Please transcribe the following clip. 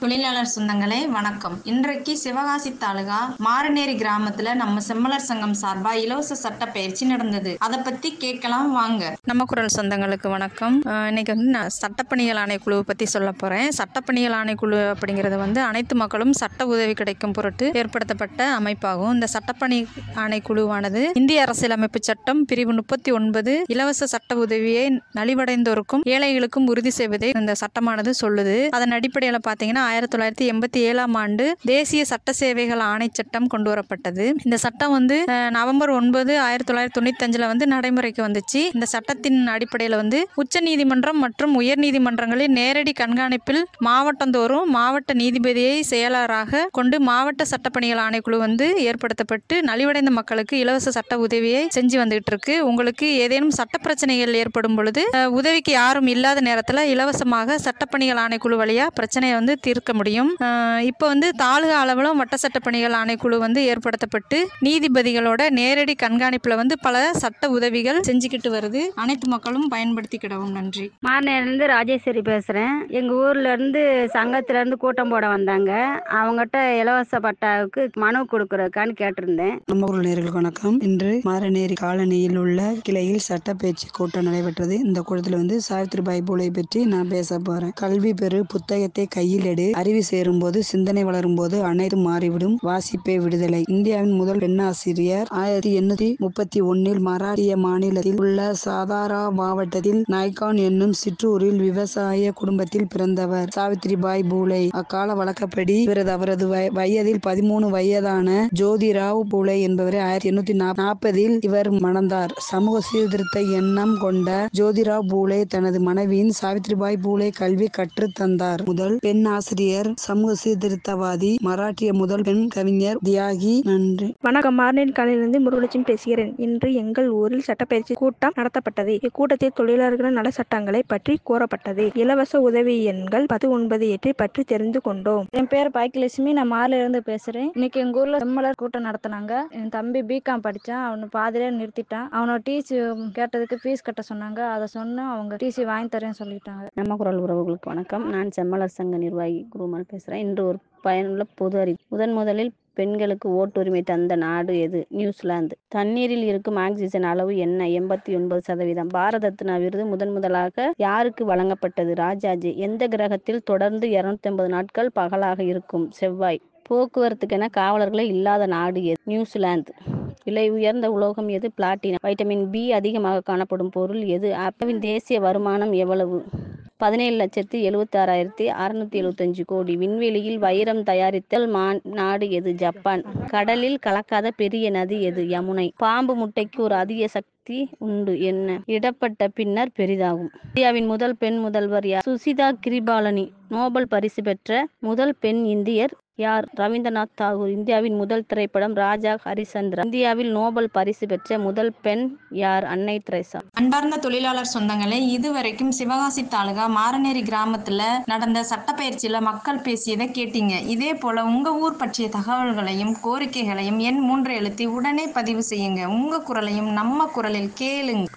தொழிலாளர் சொந்தங்களே வணக்கம். இன்றைக்கு சிவகாசி தாலுகா மாரநேரி கிராமத்துல நம்ம செம்மலர் சங்கம் சார்பா இலவச சட்ட பயிற்சி நடந்தது. அதை பத்தி கேட்கலாம் வாங்க. நம்ம குரல் சொந்தங்களுக்கு வணக்கம். இன்னைக்கு நான் சட்டப்பணிகள் ஆணைக்குழுவை பற்றி சொல்ல போகிறேன். சட்டப்பணிகள் ஆணைக்குழு அப்படிங்கிறது அனைத்து மக்களும் சட்ட உதவி கிடைக்கும் பொருட்டு ஏற்படுத்தப்பட்ட அமைப்பாகும். இந்த சட்டப்பணி ஆணைக்குழுவானது இந்திய அரசியலமைப்பு சட்டம் பிரிவு 39 இலவச சட்ட உதவியை நலிவடைந்தோருக்கும் ஏழைகளுக்கும் உறுதி செய்வதை இந்த சட்டமானது சொல்லுது. அதன் அடிப்படையில் பார்த்தீங்கன்னா 1987 ஆண்டு தேசிய சட்ட சேவைகள் ஆணை சட்டம் கொண்டு வரப்பட்டது. இந்த சட்டம் நவம்பர் 9, 1995 நடைமுறைக்கு வந்துச்சு. இந்த சட்டத்தின் அடிப்படையில் உச்ச நீதிமன்றம் மற்றும் உயர் நீதிமன்றங்களில் நேரடி கண்காணிப்பில் மாவட்டந்தோறும் மாவட்ட நீதிபதியை செயலராக கொண்டு மாவட்ட சட்டப்பணிகள் ஆணைக்குழு ஏற்படுத்தப்பட்டு நலிவடைந்த மக்களுக்கு இலவச சட்ட உதவியை செஞ்சு வந்துகிட்டு இருக்கு. உங்களுக்கு ஏதேனும் சட்ட பிரச்சனைகள் ஏற்படும் பொழுது உதவிக்கு யாரும் இல்லாத நேரத்தில் இலவசமாக சட்டப்பணிகள் ஆணைக்குழு வழியா பிரச்சனையை தீர்க்க முடியும். இப்போ தாலுகா அளவிலும் வட்ட சட்டப்பணிகள் ஆணைக்குழு ஏற்படுத்தப்பட்டு நீதிபதிகளோட நேரடி கண்காணிப்புல பல சட்ட உதவிகள் செஞ்சுக்கிட்டு வருது. அனைத்து மக்களும் பயன்படுத்திக்கிடவும். நன்றி. மாரநேரிலிருந்து ராஜேஸ்வரி பேசுகிறேன். எங்கள் ஊர்ல இருந்து சங்கத்துல இருந்து கூட்டம் போட வந்தாங்க. அவங்ககிட்ட இலவச பட்டாவுக்கு மனு கொடுக்கறதுக்கான்னு கேட்டிருந்தேன். நம்ம ஊர் நேயர்களுக்கு வணக்கம். இன்று மாரநேரி காலனியில் உள்ள கிளையில் சட்ட பயிற்சி கூட்டம் நடைபெற்றது. இந்த கூட்டத்தில் சாவித்ரிபாய் பூலே பற்றி நான் பேச போறேன். கல்வி பெறு, புத்தகத்தை கையில் எடு, அறிவு சேரும் போது சிந்தனை வளரும் போது அனைத்தும் மாறிவிடும், வாசிப்பே விடுதலை. இந்தியாவின் முதல் பெண்ணாசிரியர் 1831 மராட்டிய மாநிலத்தில் உள்ள சாதாரா மாவட்டத்தில் நாய்கான் என்னும் சிற்றூரில் விவசாய குடும்பத்தில் பிறந்தவர் சாவித்ரிபாய் பூலே. அக்கால வழக்கப்படி அவரது வயதில் 13 வயதான ஜோதிராவ் பூலே என்பவரை 1840 இவர் மணந்தார். சமூக சீர்திருத்த எண்ணம் கொண்ட ஜோதிராவ் பூலே தனது மனைவியின் சாவித்ரிபாய் பூலே கல்வி கற்று தந்தார். முதல் பெண் ஆசிரியர், சமூக சீர்திருத்தவாதி, மராட்டிய முதல் பெண் கவிஞர், தியாகி. நன்றி. வணக்கம். மாரநேரி காலையிலிருந்து முருகலட்சுமி பேசுகிறேன். இன்று எங்கள் ஊரில் சட்டப்பயிற்சி கூட்டம் நடத்தப்பட்டது. இக்கூட்டத்தில் தொழிலாளர்கள் நல சட்டங்களை பற்றி கூறப்பட்டது. இலவச உதவி எண்கள் 1098 பற்றி தெரிந்து கொண்டோம். என் பேர் பாக்கியலட்சுமி. நான் மாரிலிருந்து பேசுறேன். இன்னைக்கு எங்க ஊர்ல செம்மலர் கூட்டம் நடத்தினாங்க. என் தம்பி பிகாம் படிச்சான். அவனு பாதியிலே நிறுத்திட்டான். அவனோட டிசி கேட்டதுக்கு ஃபீஸ் கட்ட சொன்னாங்க. அதை சொன்னா அவங்க டிசி வாங்கி தரேன்னு சொல்லிட்டாங்க. நம்ம குரல் உறவுகளுக்கு வணக்கம். நான் செம்மலர் சங்க நிர்வாகி குருமல் பேசுகிறேன். இன்று ஒரு பயனுள்ள பொது அறிவு. முதலில் பெண்களுக்கு ஓட்டுரிமை தந்த நாடு எது? நியூசிலாந்து. தண்ணீரில் இருக்கும் ஆக்சிஜன் அளவு என்ன? 89%. பாரத ரத்னா விருது முதலாக யாருக்கு வழங்கப்பட்டது? ராஜாஜி. எந்த கிரகத்தில் தொடர்ந்து 250 நாட்கள் பகலாக இருக்கும்? செவ்வாய். போக்குவரத்துக்கென காவலர்களே இல்லாத நாடு எது? நியூசிலாந்து. விலை உயர்ந்த உலோகம் எது? பிளாட்டினம். வைட்டமின் பி அதிகமாக காணப்படும் பொருள் எது? ஆப்பிளின் தேசிய வருமானம் எவ்வளவு? 17,76,675 கோடி. விண்வெளியில் வைரம் தயாரித்தல் நாடு எது? ஜப்பான். கடலில் கலக்காத பெரிய நதி எது? யமுனை. பாம்பு முட்டைக்கு ஒரு அதிக சக்தி உண்டு, என்ன? இடப்பட்ட பின்னர் பெரிதாகும். இந்தியாவின் முதல் பெண் முதல்வர் யார்? சுசிதா கிரிபாலனி. நோபல் பரிசு பெற்ற முதல் பெண் இந்தியர் யார்? ரவீந்திரநாத் தாகூர். இந்தியாவின் முதல் திரைப்படம் ராஜா ஹரிசந்திரா. இந்தியாவில் நோபல் பரிசு பெற்ற முதல் பெண் யார்? அன்னை தெரசா. அன்பார்ந்த தொழிலாளர் சொந்தங்களே, இதுவரைக்கும் சிவகாசி தாலுகா மாரநேரி கிராமத்துல நடந்த சட்டப்பயிற்சியில மக்கள் பேசியதை கேட்டீங்க. இதே போல உங்க ஊர் பற்றிய தகவல்களையும் கோரிக்கைகளையும் எண் 3 எழுத்தி உடனே பதிவு செய்யுங்க. உங்க குரலையும் நம்ம குரலில் கேளுங்க.